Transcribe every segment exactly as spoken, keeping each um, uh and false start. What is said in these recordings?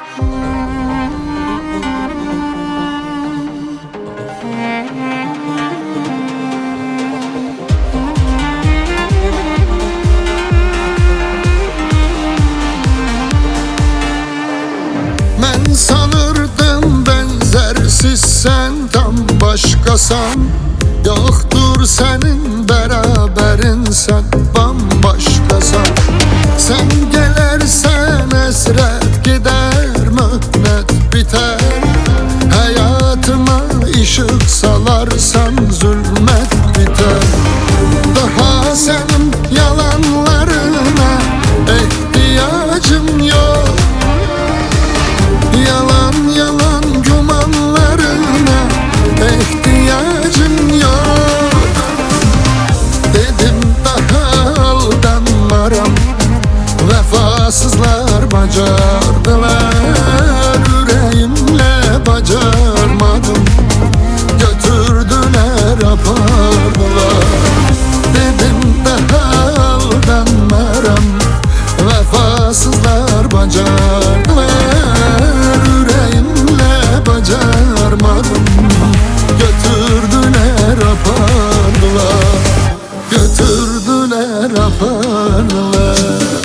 Ben sanırdım benzersiz sen tam başkasan. Yoktur senin beraberin, sen bambaşkasan. Sen gelersen esret gider, mühnet biter. Hayatıma ışık salarsan zulmet biter. Daha senin yalanlarına ihtiyacım yok. Yalan yalan gümanlarına ihtiyacım yok. Dedim daha aldanmaram, vefasızlar bacardılar. Yüreğimle bacarmadım, götürdüler apardılar. Dedim daha aldanmaram, vefasızlar bacardılar. Yüreğimle bacarmadım, götürdüler apardılar. Götürdüler apardılar.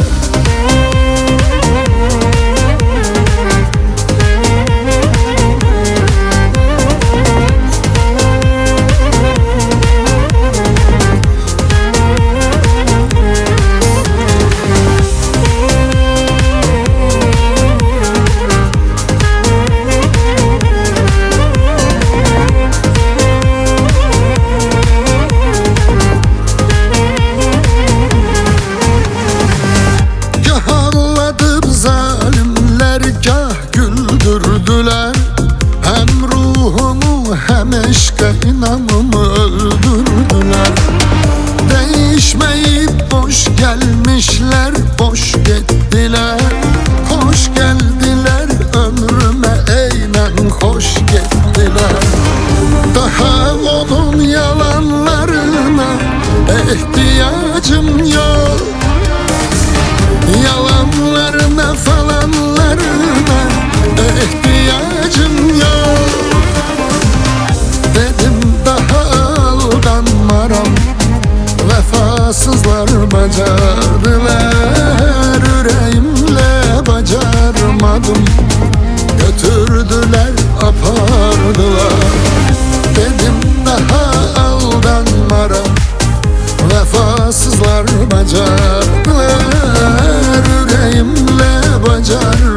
Güldürdüler, hem ruhumu hem eşke inanımı öldürdüler. Değişmeyip boş gelmişler, boş gittiler. Hoş geldiler ömrüme, eynen hoş gittiler. Daha onun yalanlarına ihtiyacım yok. Yalanlarına falanlarına ihtiyacım yok. Dedim daha aldanmaram, vefasızlar bacardılar. Yüreğimle bacarmadım, götürdüler apardılar. Dedim daha aldanmaram, vefasızlar bacardılar. Yüreğimle bacarmadım,